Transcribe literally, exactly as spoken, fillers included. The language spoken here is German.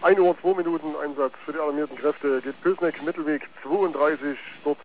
ein Uhr zwei Minuten Einsatz für die alarmierten Kräfte. Geht Pülsneck, Mittelweg zweiunddreißig, dort